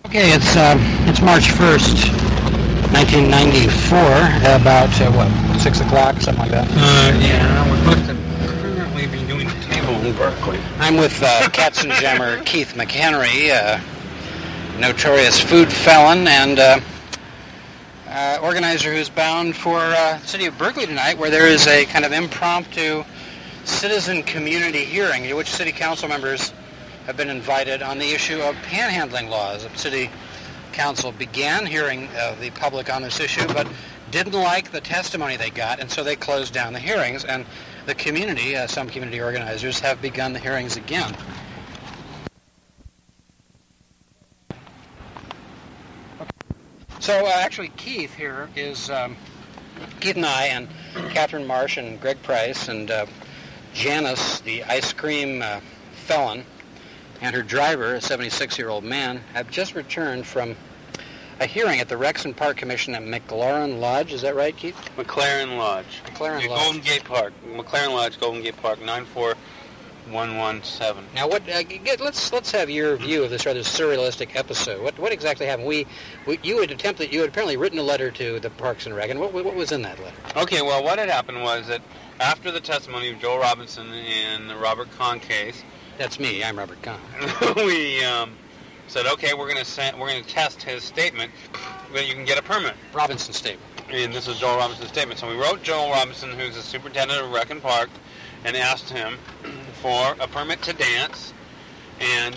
Okay, it's March 1st, 1994, about, 6 o'clock, something like that? Yeah, we're supposed to currently be doing a table in Berkeley. I'm with Katzenjammer Keith McHenry, notorious food felon and organizer who's bound for the city of Berkeley tonight, where there is a kind of impromptu citizen community hearing in which city council members have been invited on the issue of panhandling laws. The city council began hearing the public on this issue, but didn't like the testimony they got, and so they closed down the hearings, and the community, some community organizers, have begun the hearings again. So actually Keith here is, Keith and I and Catherine Marsh and Greg Price and Janice, the ice cream felon, and her driver, a 76-year-old man, have just returned from a hearing at the Rex and Park Commission at McLaren Lodge. Is that right, Keith? McLaren Lodge. McLaren Lodge. Golden Gate Park. McLaren Lodge, Golden Gate Park, 94117. Now, what? Let's have your view of this rather surrealistic episode. What exactly happened? You had apparently written a letter to the Parks and Rec, and what was in that letter? Okay, well, what had happened was that after the testimony of Joel Robinson in the Robert Kahn case, that's me. I'm Robert Kahn. we said, okay, we're going to test his statement, but you can get a permit. Robinson's statement. And this was Joel Robinson's statement. So we wrote Joel Robinson, who's the superintendent of Rec and Park, and asked him for a permit to dance, and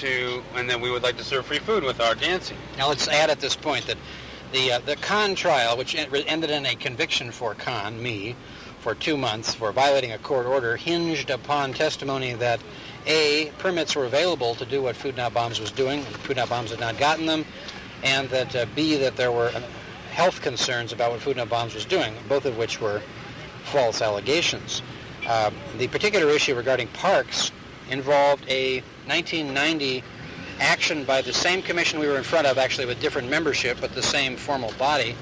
then we would like to serve free food with our dancing. Now let's add at this point that the Kahn trial, which ended in a conviction for Kahn, me, for 2 months for violating a court order, hinged upon testimony that A, permits were available to do what Food Not Bombs was doing, and Food Not Bombs had not gotten them, and that B, that there were health concerns about what Food Not Bombs was doing, both of which were false allegations. The particular issue regarding parks involved a 1990 action by the same commission we were in front of, actually with different membership, but the same formal body.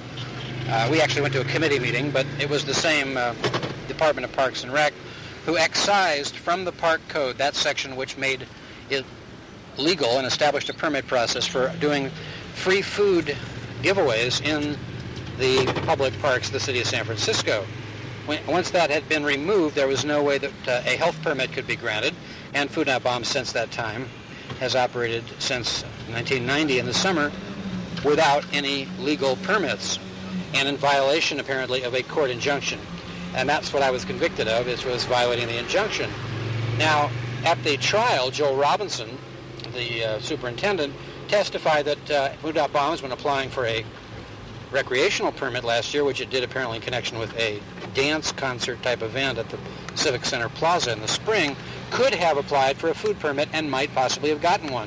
We actually went to a committee meeting, but it was the same Department of Parks and Rec who excised from the park code that section which made it legal and established a permit process for doing free food giveaways in the public parks of the city of San Francisco. Once that had been removed, there was no way that a health permit could be granted, and Food Not Bombs since that time has operated since 1990 in the summer without any legal permits, and in violation, apparently, of a court injunction. And that's what I was convicted of, was violating the injunction. Now, at the trial, Joel Robinson, the superintendent, testified that Food Not Bombs, when applying for a recreational permit last year, which it did apparently in connection with a dance concert type event at the Civic Center Plaza in the spring, could have applied for a food permit and might possibly have gotten one,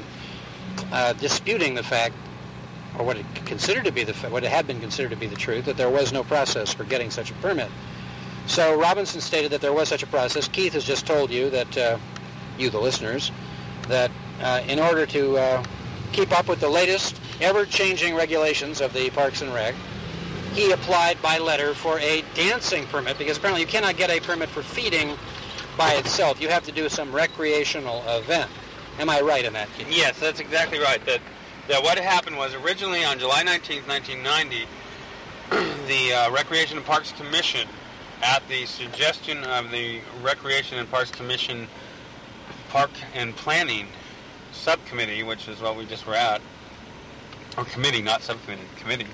disputing the fact, or what it had been considered to be the truth, that there was no process for getting such a permit. So Robinson stated that there was such a process. Keith has just told you that, you the listeners, that in order to keep up with the latest ever-changing regulations of the Parks and Rec, he applied by letter for a dancing permit, because apparently you cannot get a permit for feeding by itself. You have to do some recreational event. Am I right in that, Keith? Yes, that's exactly right. That what happened was originally on July 19th, 1990, the Recreation and Parks Commission, at the suggestion of the Recreation and Parks Commission Park and Planning Subcommittee, which is what we just were at, or committee, not subcommittee, committee,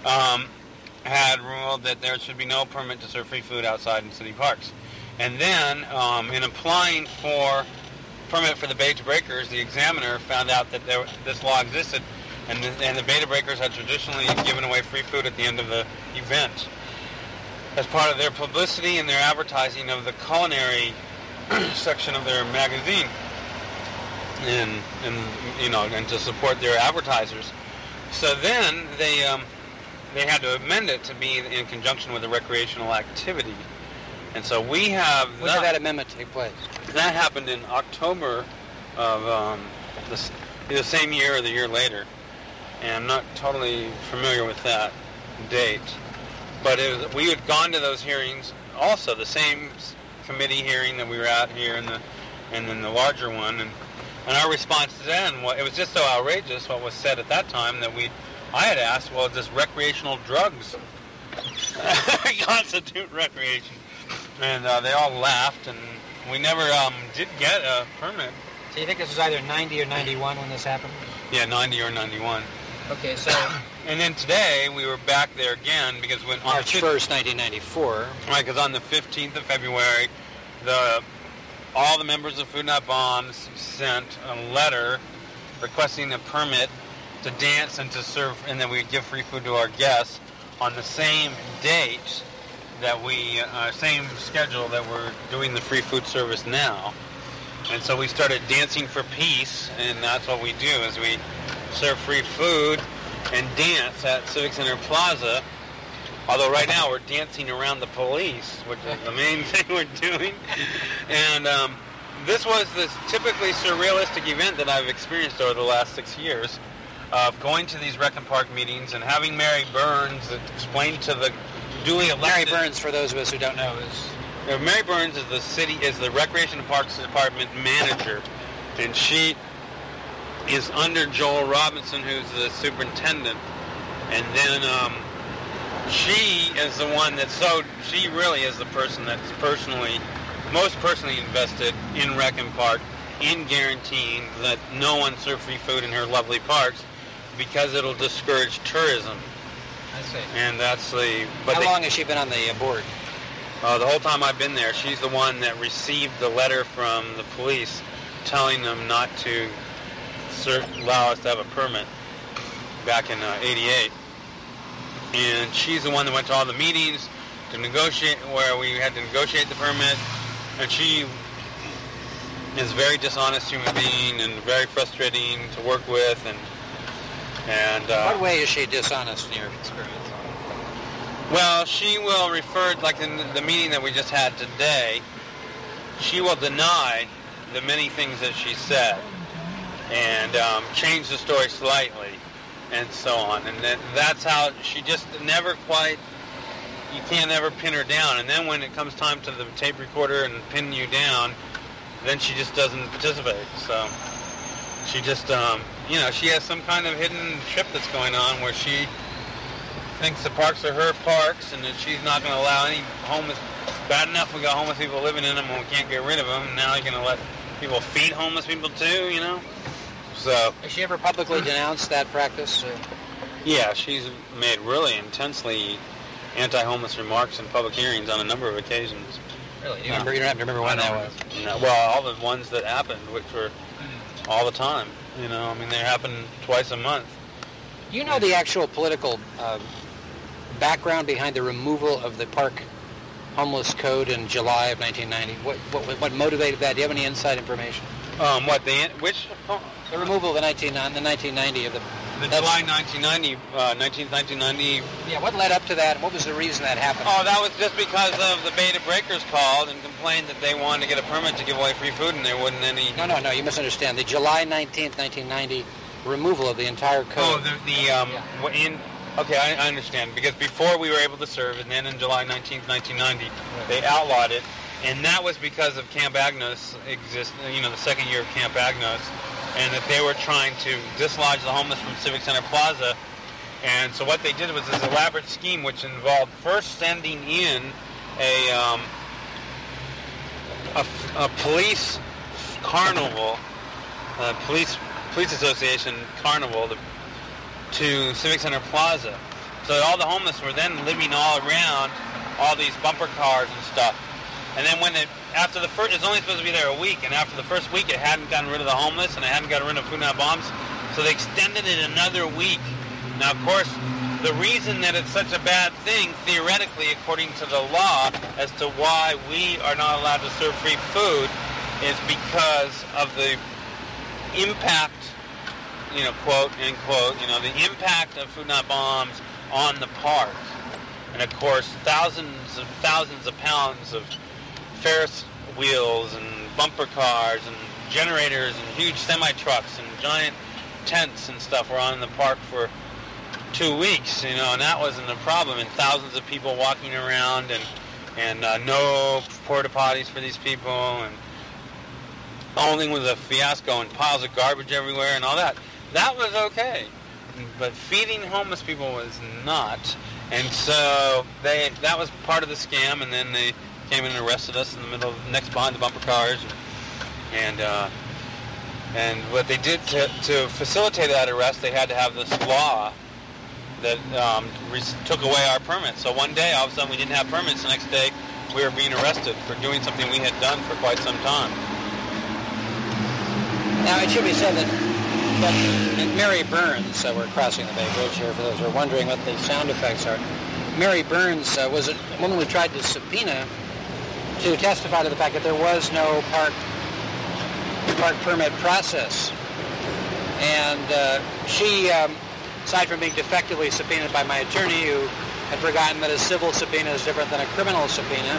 had ruled that there should be no permit to serve free food outside in city parks. And then, in applying for permit for the Beta Breakers, the examiner found out that this law existed, and the Beta Breakers had traditionally given away free food at the end of the event as part of their publicity and their advertising of the culinary section of their magazine, and to support their advertisers. So then they had to amend it to be in conjunction with a recreational activity. And so we have... When did that amendment take place? That happened in October of the same year or the year later. And I'm not totally familiar with that date. But we had gone to those hearings also, the same committee hearing that we were at here, and then the larger one. And And our response then, it was just so outrageous what was said at that time that I had asked, well, does recreational drugs constitute recreation? And they all laughed, and we never did get a permit. So you think this was either 90 or 91 when this happened? Yeah, 90 or 91. Okay, so... And then today, we were back there again, because when... March 1st, 1994. Right, because on the 15th of February, all the members of Food Not Bombs sent a letter requesting a permit to dance and to serve, and then we'd give free food to our guests on the same date that same schedule that we're doing the free food service now. And so we started Dancing for Peace, and that's what we do, is we serve free food and dance at Civic Center Plaza. Although right now we're dancing around the police, which is the main thing we're doing. And this was this typically surrealistic event that I've experienced over the last 6 years, of going to these Rec and Park meetings and having Mary Burns explain to the duly elected... Mary Burns, for those of us who don't know, Mary Burns is the Recreation and Parks Department manager, and she is under Joel Robinson, who's the superintendent. And then she is the one she really is the person that's most personally invested in Rec and Park, in guaranteeing that no one serve free food in her lovely parks, because it'll discourage tourism. I see. And that's the... How long has she been on the board? The whole time I've been there. She's the one that received the letter from the police telling them not to allow us to have a permit back in '88. And she's the one that went to all the meetings to negotiate, where we had to negotiate the permit. And she is a very dishonest human being and very frustrating to work with. And what way is she dishonest in your experience? Well, she will refer, like in the meeting that we just had today, she will deny the many things that she said and change the story slightly and so on. And that's how she just never quite, you can't ever pin her down. And then when it comes time to the tape recorder and pin you down, then she just doesn't participate. So she just, she has some kind of hidden trip that's going on where she thinks the parks are her parks, and that she's not going to allow any homeless... Bad enough we got homeless people living in them and we can't get rid of them, and now you're going to let people feed homeless people too, So... Has she ever publicly denounced that practice? Yeah, she's made really intensely anti-homeless remarks in public hearings on a number of occasions. Really? You don't have to remember when that was? No, well, all the ones that happened, which were all the time. They happen twice a month. Do you know the actual political background behind the removal of the park homeless code in July of 1990? What motivated that? Do you have any inside information? The removal of the 1990 of the July 1990. Yeah, what led up to that, and what was the reason that happened? Oh, that was just because of the Beta Breakers called and complained that they wanted to get a permit to give away free food, and there wasn't any... No, you misunderstand. The July 19th, 1990 removal of the entire code. Okay, I understand, because before we were able to serve, and then in July 19th, 1990, they outlawed it, and that was because of Camp Agnos the second year of Camp Agnos, and that they were trying to dislodge the homeless from Civic Center Plaza. And so what they did was this elaborate scheme which involved first sending in a police carnival, police association carnival to Civic Center Plaza. So all the homeless were then living all around all these bumper cars and stuff. And then after the first, it's only supposed to be there a week, and after the first week it hadn't gotten rid of the homeless and it hadn't gotten rid of Food Not Bombs, so they extended it another week. Now, of course, the reason that it's such a bad thing, theoretically, according to the law, as to why we are not allowed to serve free food, is because of the impact, quote, end quote, the impact of Food Not Bombs on the parks. And, of course, thousands of pounds of Ferris wheels and bumper cars and generators and huge semi-trucks and giant tents and stuff were on the park for 2 weeks, and that wasn't a problem. And thousands of people walking around and no porta potties for these people. only was a fiasco and piles of garbage everywhere and all that. That was okay. But feeding homeless people was not. And so that was part of the scam, and then they came in and arrested us in the middle of next behind the bumper cars. And what they did to facilitate that arrest, they had to have this law that took away our permits. So one day, all of a sudden, we didn't have permits. The next day, we were being arrested for doing something we had done for quite some time. Now, it should be said that Mary Burns, we're crossing the Bay Bridge here for those who are wondering what the sound effects are. Mary Burns was a woman we tried to subpoena to testify to the fact that there was no park permit process. And she, aside from being defectively subpoenaed by my attorney, who had forgotten that a civil subpoena is different than a criminal subpoena,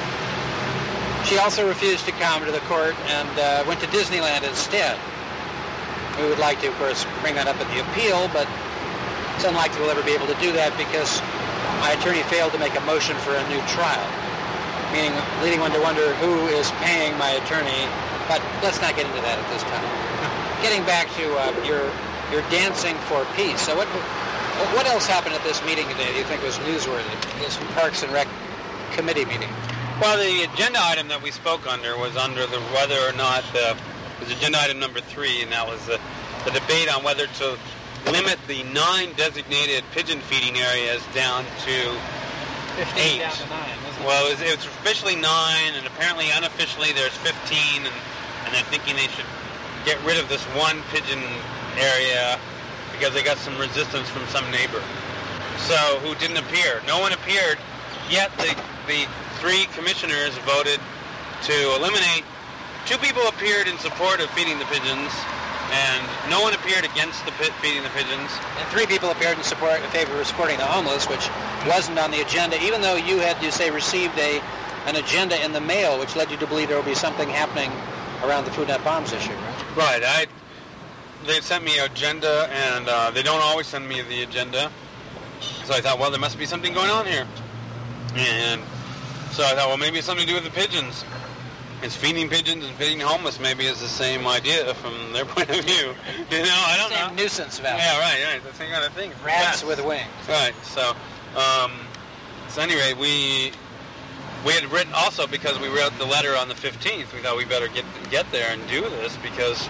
she also refused to come to the court and went to Disneyland instead. We would like to, of course, bring that up in the appeal, but it's unlikely we'll ever be able to do that because my attorney failed to make a motion for a new trial, meaning leading one to wonder who is paying my attorney. But let's not get into that at this time. Getting back to your dancing for peace. So what else happened at this meeting today do you think was newsworthy, this Parks and Rec committee meeting? Well, the agenda item that we spoke under was under the whether or not was agenda item number 3, and that was the debate on whether to limit the 9 designated pigeon feeding areas down to 15 8. Down to 9, wasn't it? Well, it was officially 9, and apparently unofficially there's 15, and they're thinking they should get rid of this one pigeon area because they got some resistance from some neighbor. So, who didn't appear? No one appeared, yet the 3 commissioners voted to eliminate. 2 people appeared in support of feeding the pigeons, and no one appeared against feeding the pigeons. And 3 people appeared in favor of supporting the homeless, which wasn't on the agenda, even though you had, you say, received an agenda in the mail, which led you to believe there will be something happening around the Food Not Bombs issue, right? Right. They sent me an agenda, and they don't always send me the agenda. So I thought, well, there must be something going on here. And so I thought, well, maybe it's something to do with the pigeons. It's feeding pigeons and feeding homeless maybe is the same idea from their point of view. You know, I don't know. Same nuisance value. Yeah, right. The same kind of thing. Rats with wings. Right. So anyway, we had written also because we wrote the letter on the 15th. We thought we better get there and do this because,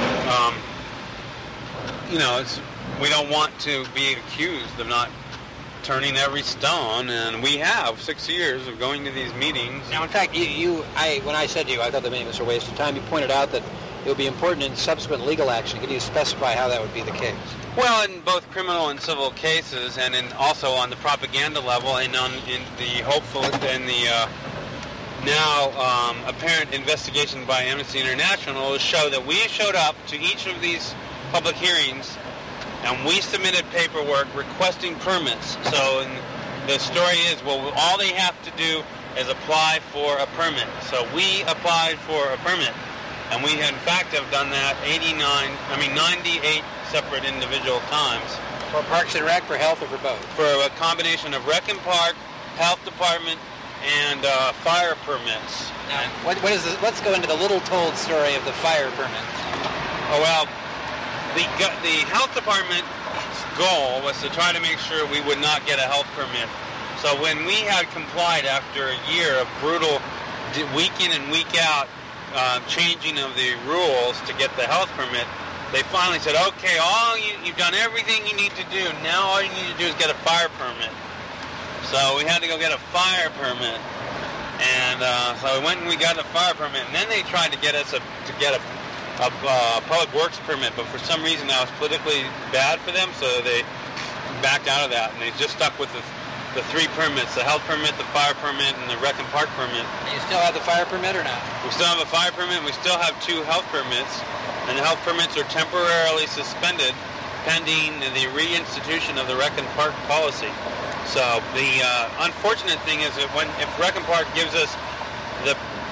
we don't want to be accused of not turning every stone, and we have 6 years of going to these meetings. Now, in fact, when I said to you, I thought the meeting was a waste of time, you pointed out that it would be important in subsequent legal action. Can you specify how that would be the case? Well, in both criminal and civil cases, and also on the propaganda level, and in the hopeful and the now apparent investigation by Amnesty International, will show that we showed up to each of these public hearings and we submitted paperwork requesting permits. So the story is, well, all they have to do is apply for a permit. So we applied for a permit, and we in fact have done that 98 separate individual times. For Parks and Rec, for health, or for both? For a combination of Rec and Park, Health Department, and fire permits. Now, what is this? Let's go into the little-told story of the fire permit. Oh, well, the Health Department's goal was to try to make sure we would not get a health permit. So when we had complied after a year of brutal week in and week out changing of the rules to get the health permit, they finally said, okay, you've done everything you need to do. Now all you need to do is get a fire permit. So we had to go get a fire permit. And so we went and we got a fire permit. And then they tried to get us to get a public works permit. But for some reason that was politically bad for them, so they backed out of that. And they just stuck with the 3 permits, the health permit, the fire permit, and the Rec and Park permit. And you still have the fire permit or not? We still have a fire permit. We still have 2 health permits. And the health permits are temporarily suspended pending the reinstitution of the Rec and Park policy. So the unfortunate thing is that if Rec and Park gives us the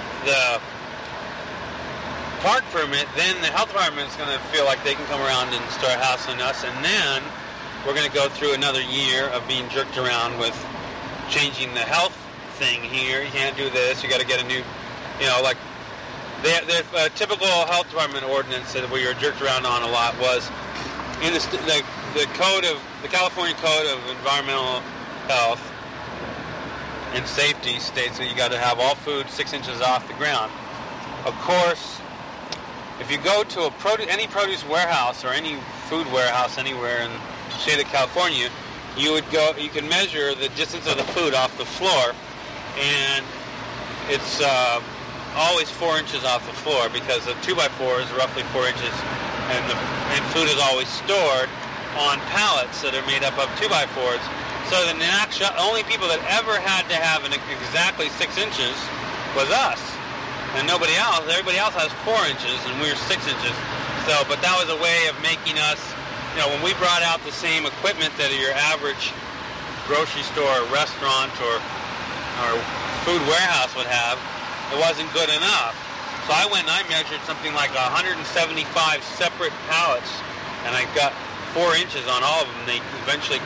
park permit, then the health department is going to feel like they can come around and start hassling us, and then we're going to go through another year of being jerked around with changing the health thing here. You can't do this. You got to get a new, like The typical health department ordinance that we were jerked around on a lot was in the California Code of Environmental Health and Safety states that you got to have all food 6 inches off the ground. Of course, if you go to any produce warehouse or any food warehouse anywhere in the state of California, you can measure the distance of the food off the floor, and it's always 4 inches off the floor because a 2x4 is roughly 4 inches, and food is always stored on pallets that are made up of 2x4s. So the only people that ever had to have exactly 6 inches was us, and nobody else. Everybody else has 4 inches, and we were 6 inches. So, but that was a way of making us, when we brought out the same equipment that your average grocery store, or restaurant, or food warehouse would have, it wasn't good enough. So I went and I measured something like 175 separate pallets, and I got 4 inches on all of them. They eventually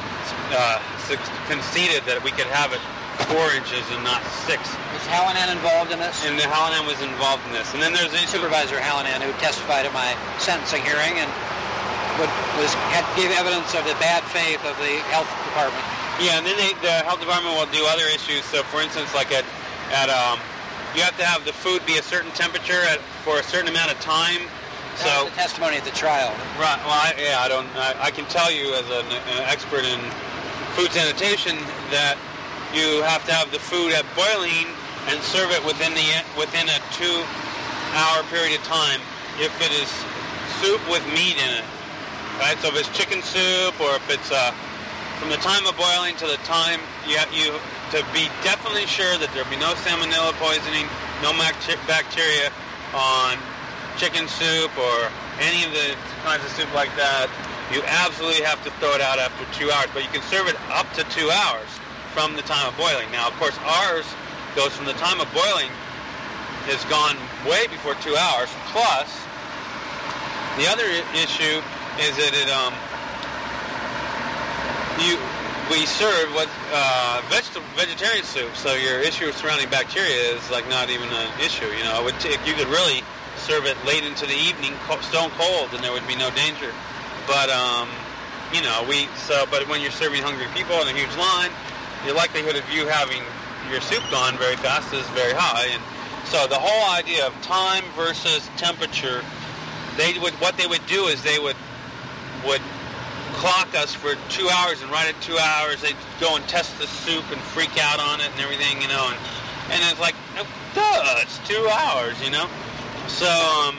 conceded that we could have it 4 inches and not 6. Was Hallinan involved in this? And Hallinan was involved in this. And then there's Supervisor Hallinan, who testified at my sentencing hearing and gave evidence of the bad faith of the health department. Yeah, and then the health department will do other issues. So, for instance, like at you have to have the food be a certain temperature for a certain amount of time. That was the testimony at the trial. Right. Well, I can tell you as an expert in food sanitation that you have to have the food at boiling and serve it within a 2-hour period of time if it is soup with meat in it. Right. So if it's chicken soup, or if it's from the time of boiling to the time you to be definitely sure that there'll be no salmonella poisoning, no bacteria on chicken soup or any of the kinds of soup like that, you absolutely have to throw it out after 2 hours. But you can serve it up to 2 hours from the time of boiling. Now, of course, ours goes from the time of boiling has gone way before 2 hours. Plus, the other issue is that we serve vegetarian soup, so your issue surrounding bacteria is like not even an issue. You could really serve it late into the evening, stone cold, and there would be no danger. But but when you're serving hungry people in a huge line, the likelihood of you having your soup gone very fast is very high. And so the whole idea of time versus temperature, what they would do is they would clock us for 2 hours, and right at 2 hours they'd go and test the soup and freak out on it and everything, and it's like, it's 2 hours, So,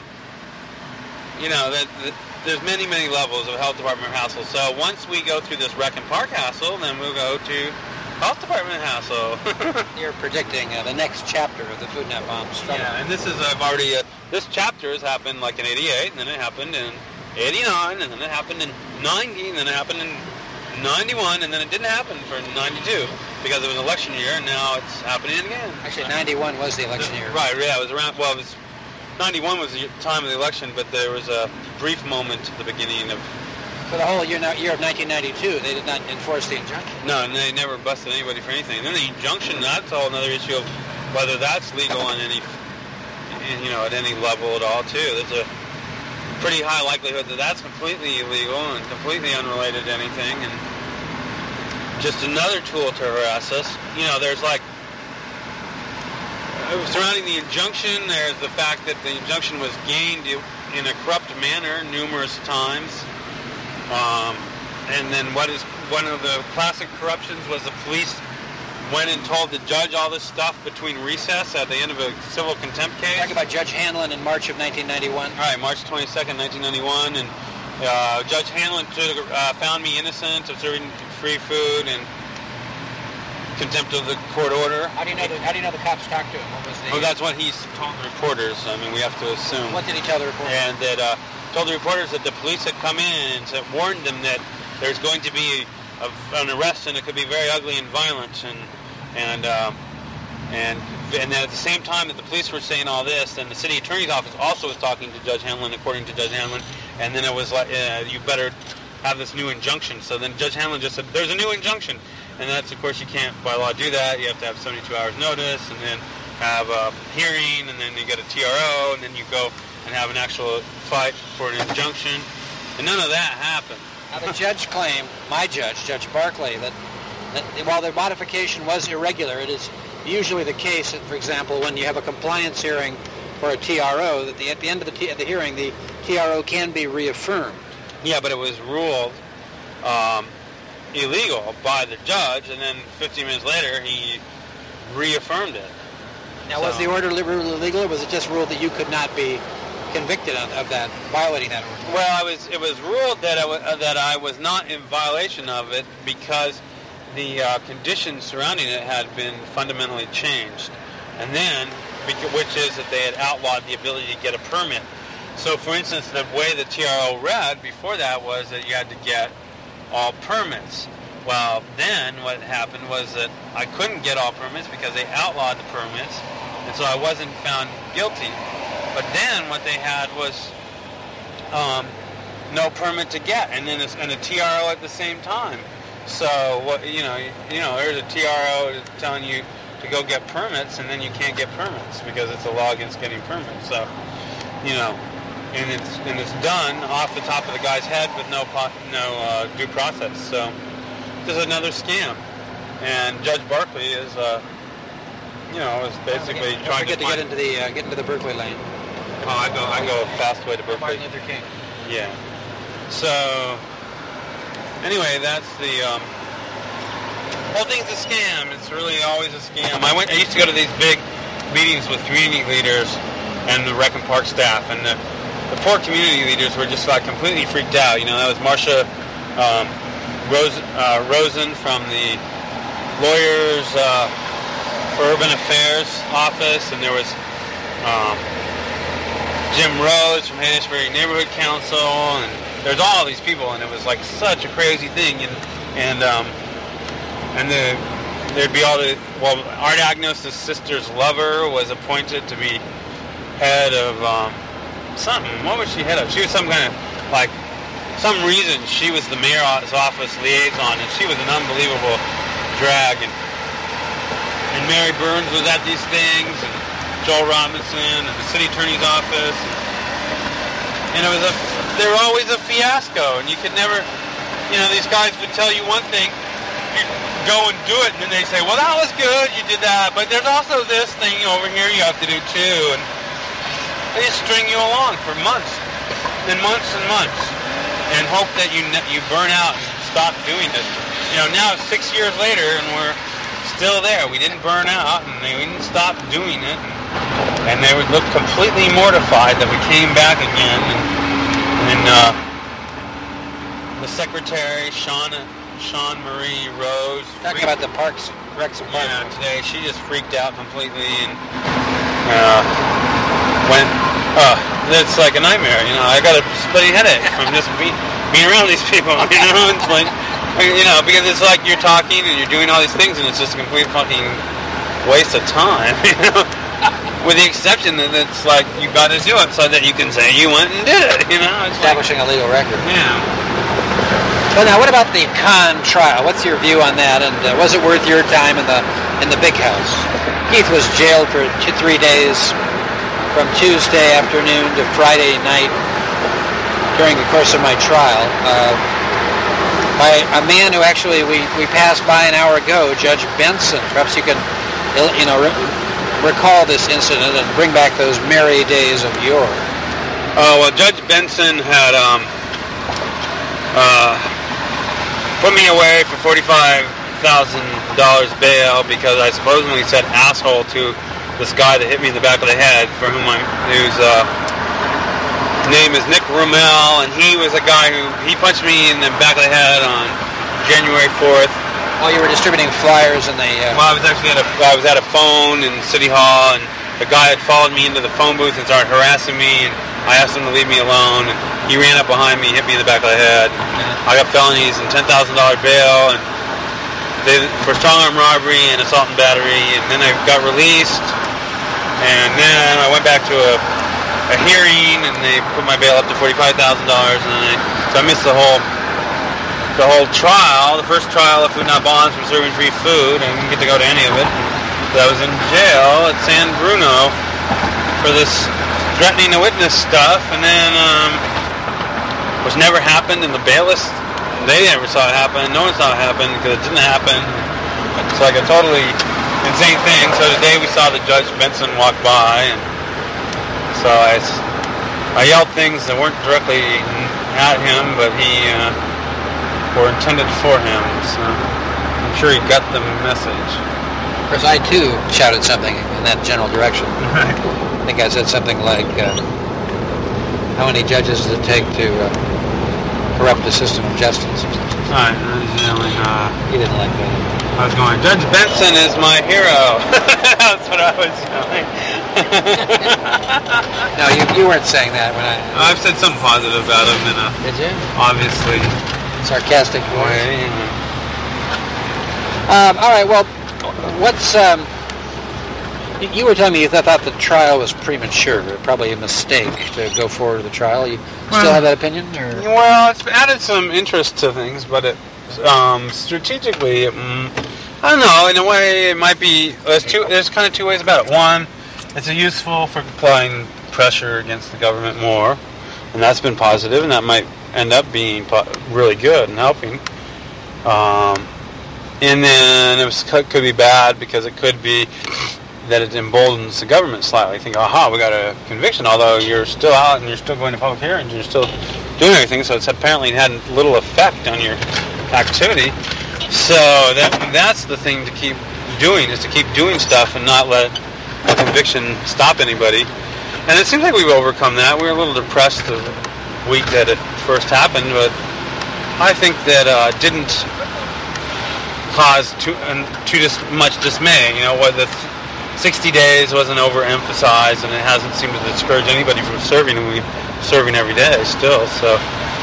there's many, many levels of health department hassle. So once we go through this rec and park hassle, then we'll go to health department hassle. You're predicting the next chapter of the Food Net Bomb struggle. Yeah, and this is this chapter has happened like in 88, and then it happened in 89, and then it happened in 90, and then it happened in 91, and then it didn't happen for 92 because it was an election year, and now it's happening again. Actually, 91 was the election year. Right, yeah, it was around, 91 was the time of the election, but there was a brief moment at the beginning of... For the whole year of 1992, they did not enforce the injunction. No, and they never busted anybody for anything. And then the injunction, that's a whole another issue of whether that's legal on at any level at all, too. There's a pretty high likelihood that that's completely illegal and completely unrelated to anything, and just another tool to harass us. There's surrounding the injunction, there's the fact that the injunction was gained in a corrupt manner numerous times. And then one of the classic corruptions was the police went and told the judge all this stuff between recess at the end of a civil contempt case. Talking about Judge Hanlon in March of 1991. All right, March 22nd, 1991, and Judge Hanlon found me innocent of serving free food and contempt of the court order. How do you know the cops talked to him? What was the... Well, that's what he told the reporters. I mean, we have to assume. What did he tell the reporters? And that told the reporters that the police had come in and warned them that there's going to be an arrest, and it could be very ugly and violent, and then at the same time that the police were saying all this, then the city attorney's office also was talking to Judge Hanlon, according to Judge Hanlon, and then it was like, you better have this new injunction. So then Judge Hanlon just said, there's a new injunction. And that's, of course, you can't by law do that. You have to have 72 hours notice, and then have a hearing, and then you get a TRO, and then you go and have an actual fight for an injunction. And none of that happened. Now the judge claimed, my judge, Judge Barkley, that while the modification was irregular, it is usually the case that, for example, when you have a compliance hearing for a TRO, that at the end of the hearing, the TRO can be reaffirmed. Yeah, but it was ruled illegal by the judge, and then 15 minutes later, he reaffirmed it. Now, was the order illegal, or was it just ruled that you could not be convicted of that, violating that order? Well, it was ruled that I was not in violation of it because the conditions surrounding it had been fundamentally changed, and then, which is that they had outlawed the ability to get a permit. So, for instance, the way the TRO read before that was that you had to get all permits. Well, then what happened was that I couldn't get all permits because they outlawed the permits, and so I wasn't found guilty. But then what they had was no permit to get, and then a TRO at the same time. So what there's a TRO telling you to go get permits, and then you can't get permits because it's a law against getting permits. So and it's done off the top of the guy's head with no due process. So this is another scam, and Judge Barkley is is basically trying to get into the Berkeley lane. Oh, I go a fast way to Berkeley. Martin Luther King. Yeah. So anyway, that's the whole thing's a scam. It's really always a scam. I used to go to these big meetings with community leaders and the Rec and Park staff, and the poor community leaders were just like completely freaked out. That was Marcia Rosen from the Lawyers for Urban Affairs office, and there was Jim Rose from Haight-Ashbury Neighborhood Council, and there's all these people, and it was like such a crazy thing, and there'd be all the Art Agnos' sister's lover was appointed to be head of something. What was she head of? She was some kind of some reason she was the mayor's office liaison, and she was an unbelievable drag, and Mary Burns was at these things, and Joel Robinson, and the city attorney's office, and they were always a fiasco, and you could never, these guys would tell you one thing, you go and do it, and then they say, well, that was good, you did that, but there's also this thing over here you have to do too, and they just string you along for months and months and months, and hope that you burn out and stop doing it. Now it's 6 years later, and we're still there. We didn't burn out, and we didn't stop doing it, and they would look completely mortified that we came back again, and the secretary, Sean Marie Rose. Talking about the Parks, Recs and Parks. Yeah, today she just freaked out completely, and it's like a nightmare. I got a splitting headache from just being around these people. It's like, because it's like you're talking and you're doing all these things, and it's just a complete fucking waste of time. With the exception that it's like you got to do it so that you can say you went and did it. It's establishing a legal record. Yeah. So now, what about the Kahn trial? What's your view on that? And was it worth your time in the big house? Keith was jailed for 3 days, from Tuesday afternoon to Friday night during the course of my trial, by a man who actually we passed by an hour ago, Judge Benson. Perhaps you can, recall this incident and bring back those merry days of yore. Oh, well, Judge Benson had put me away for $45,000 bail because I supposedly said asshole to this guy that hit me in the back of the head, whose name is Nick Rommel, and he was a guy he punched me in the back of the head on January 4th. While you were distributing flyers in the... Well, I was actually at a phone in City Hall, and the guy had followed me into the phone booth and started harassing me, and I asked him to leave me alone, and he ran up behind me, hit me in the back of the head. I got felonies and $10,000 bail, and for strong arm robbery and assault and battery, and then I got released, and then I went back to a hearing, and they put my bail up to $45,000, and so I missed the whole trial, the first trial of food not bonds from serving free food. I didn't get to go to any of it. that was in jail at San Bruno for this threatening to witness stuff, and then which never happened, and the bailiffs, they never saw it happen. No one saw it happen because it didn't happen. It's like a totally insane thing. So today we saw the Judge Benson walk by, and so I yelled things that weren't directly at him, but were intended for him. So I'm sure he got the message. Of course, I too shouted something in that general direction. I think I said something like, how many judges does it take to corrupt the system of justice? Or something. Right, I was yelling, you didn't like that. I was going, Judge Benson is my hero. That's what I was yelling. No, you weren't saying that when I've said something positive about him in a... Did you? Obviously. Sarcastic way. All right, well, what's... you were telling me you thought the trial was premature, probably a mistake to go forward with the trial. You still have that opinion? Or? Well, it's added some interest to things, but it strategically, I don't know, in a way it might be... There's kind of two ways about it. One, it's useful for applying pressure against the government more, and that's been positive, and that might end up being really good and helping. And then it could be bad because it could be that it emboldens the government slightly. Think, aha, we got a conviction, although you're still out and you're still going to public hearings and you're still doing everything, so it's apparently had little effect on your activity. So that's the thing to keep doing, is to keep doing stuff and not let a conviction stop anybody. And it seems like we've overcome that. We were a little depressed the week that it first happened, but I think that didn't cause too much dismay. You know, what the 60 days wasn't overemphasized, and it hasn't seemed to discourage anybody from serving, and we're serving every day still. So,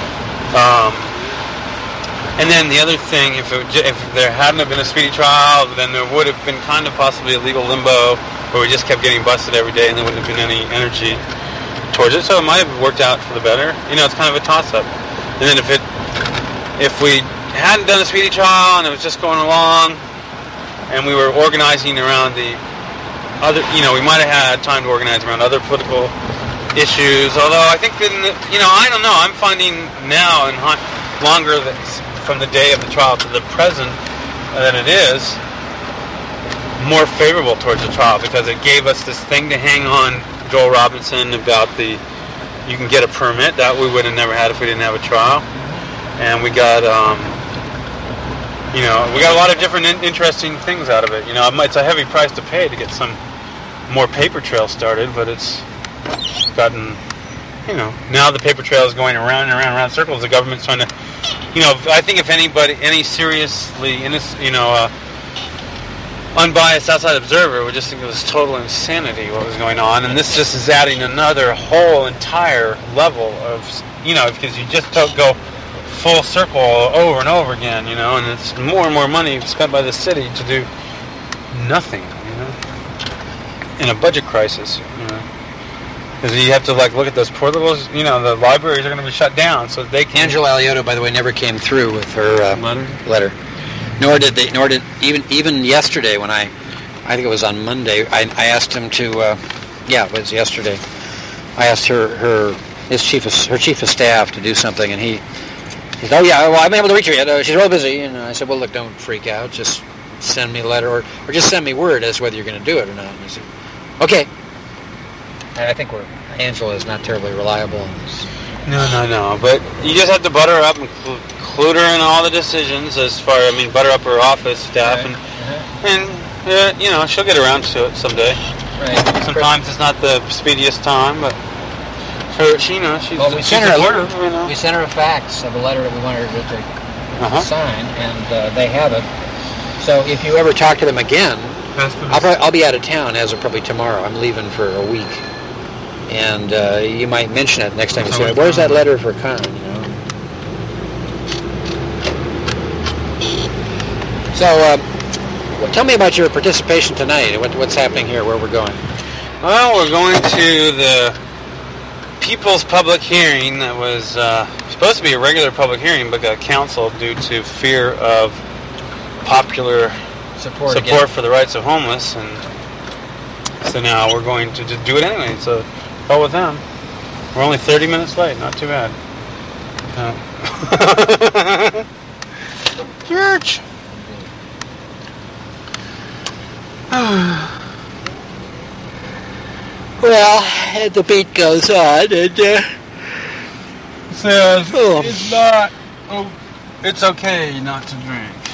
and then the other thing, if there hadn't have been a speedy trial, then there would have been kind of possibly a legal limbo where we just kept getting busted every day, and there wouldn't have been any energy towards it. So it might have worked out for the better. You know, it's kind of a toss-up. And then if we hadn't done a speedy trial and it was just going along, and we were organizing around the other, you know, we might have had time to organize around other political issues. Although I think that, you know, I don't know. I'm finding now, and longer from the day of the trial to the present, that it is more favorable towards the trial, because it gave us this thing to hang on Joel Robinson about you can get a permit that we would have never had if we didn't have a trial. And we got we got a lot of different interesting things out of it. You know, it's a heavy price to pay to get some more paper trail started, but it's gotten, you know, now the paper trail is going around and around and around circles. The government's trying to, you know, I think if any seriously, unbiased outside observer would just think it was total insanity what was going on, and this just is adding another whole entire level of, you know, because you just don't go full circle over and over again, you know, and it's more and more money spent by the city to do nothing, you know, in a budget crisis, you know, because you have to look at those portables, you know, the libraries are going to be shut down, so they can... Angela Alioto, by the way, never came through with her letter. Nor did even yesterday when I think it was on Monday, I asked him to, it was yesterday, I asked her chief of staff to do something, and he said, oh yeah, well, I haven't been able to reach her yet. She's real busy. And I said, well, look, don't freak out. Just send me a letter, or just send me word as to whether you're going to do it or not. And he said, okay. And I think Angela is not terribly reliable on this. No. But you just have to butter her up and include her in all the decisions butter up her office staff. Right. And you know, she'll get around to it someday. Right. Sometimes it's not the speediest time, but... she's we sent her a fax of a letter that we wanted her to sign, and they have it. So if you ever talk to them again, I'll be out of town as of probably tomorrow. I'm leaving for a week, and you might mention it next time you say, "Where's that letter for Con?" You know. So tell me about your participation tonight. What's happening here? Where we're going? Well, we're going to the People's public hearing that was supposed to be a regular public hearing, but got canceled due to fear of popular support for the rights of homeless, and so now we're going to just do it anyway. So, hell with them. We're only 30 minutes late. Not too bad. Church. Well, the beat goes on, and says it's not. Oh, it's okay not to drink.